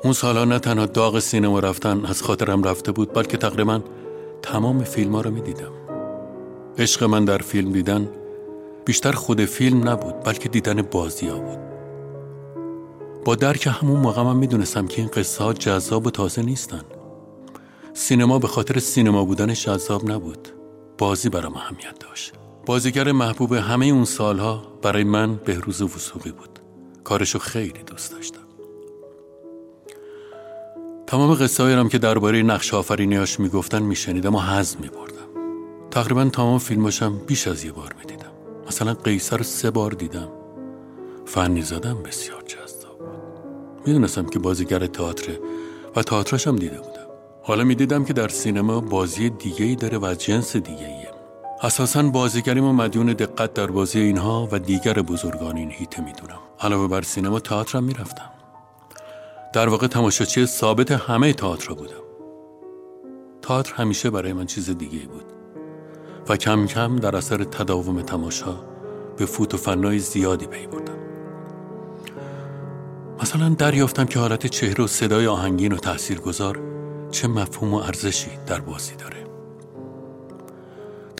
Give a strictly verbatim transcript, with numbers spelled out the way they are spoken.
اون سالها نه تنها داغ سینما رفتن از خاطرم رفته بود، بلکه تقریبا تمام فیلم ها رو می دیدم. عشق من در فیلم دیدن بیشتر خود فیلم نبود، بلکه دیدن بازی ها بود. با درک همون موقع من می دونستم که این قصه ها جذاب و تازه نیستن. سینما به خاطر سینما بودنش جذاب نبود، بازی برام اهمیت داشت. بازیگر محبوب همه اون سالها برای من بهروز وثوقی بود. کارشو خیلی دوست داشتم. تمام قصه هایم که درباره نقش آفرینیاش میگفتن میشنیدم و حظ میبردم. تقریبا تمام فیلماشم بیش از یه بار میدیدم. مثلا قیصر رو سه بار دیدم. فنی زادم بسیار جذاب بود. میدونستم که بازیگر تئاتر و تئاتراشم دیده بودم. حالا میدیدم که در سینما بازی دیگه‌ای داره و از جنس دیگه‌ایه. اساساً بازیگریمو مدیون دقت در بازی اینها و دیگر بزرگان این هیته میدونم. علاوه بر سینما تئاترم میرفتم. در واقع تماشاچی ثابت همه تئاتر بودم. تئاتر همیشه برای من چیز دیگه‌ای بود و کم کم در اثر تداوم تماشا به فوت و فنای زیادی پی بردم. مثلا دریافتم که حالت چهره و صدای آهنگین و تاثیرگذار چه مفهوم و ارزشی در بازی داره.